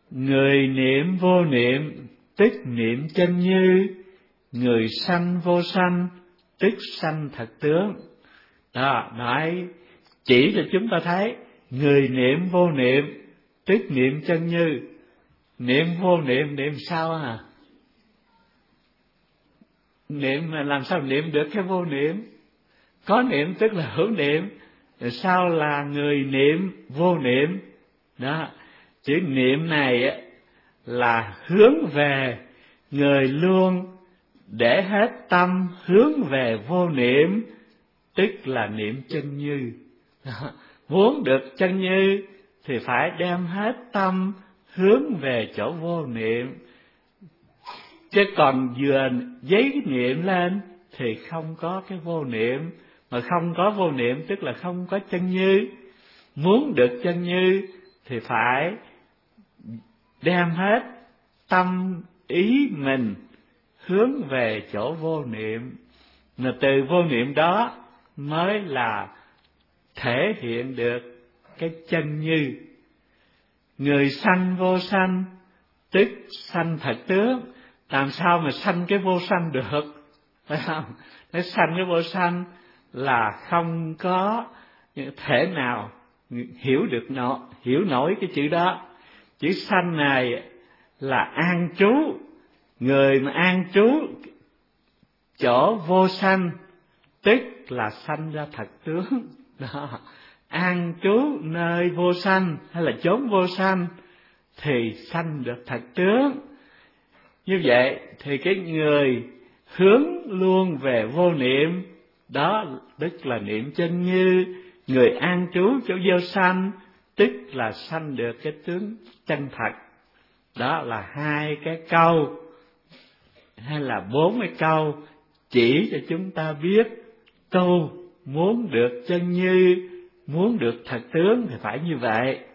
Người niệm vô niệm tức niệm chân như, người sanh vô sanh tức sanh thật tướng. Đó, nói chỉ cho chúng ta thấy người niệm vô niệm tức niệm chân như. Niệm vô niệm, niệm sao à? Niệm mà làm sao niệm được cái vô niệm? Có niệm tức là hữu niệm, rồi sao là người niệm vô niệm? Đó, chữ niệm này là hướng về, người luôn để hết tâm hướng về vô niệm, tức là niệm chân như. Đó, muốn được chân như thì phải đem hết tâm hướng về chỗ vô niệm, chứ còn vừa giấy niệm lên thì không có cái vô niệm, mà không có vô niệm tức là không có chân như. Muốn được chân như thì phải đem hết tâm ý mình hướng về chỗ vô niệm, mà từ vô niệm đó mới là thể hiện được cái chân như. Người sanh vô sanh tức sanh thật tướng. Làm sao mà sanh cái vô sanh được, phải không? Nó sanh cái vô sanh là không có thể nào hiểu nổi cái chữ đó. Chữ sanh này là an trú, người mà an trú chỗ vô sanh tức là sanh ra thật tướng. Đó, an trú nơi vô sanh hay là chốn vô sanh thì sanh được thật tướng. Như vậy thì cái người hướng luôn về vô niệm, đó tức là niệm chân như. Người an trú chỗ vô sanh tức là sanh được cái tướng chân thật. Đó là hai cái câu hay là 40 câu chỉ cho chúng ta biết tu muốn được chân như, muốn được thật tướng thì phải như vậy.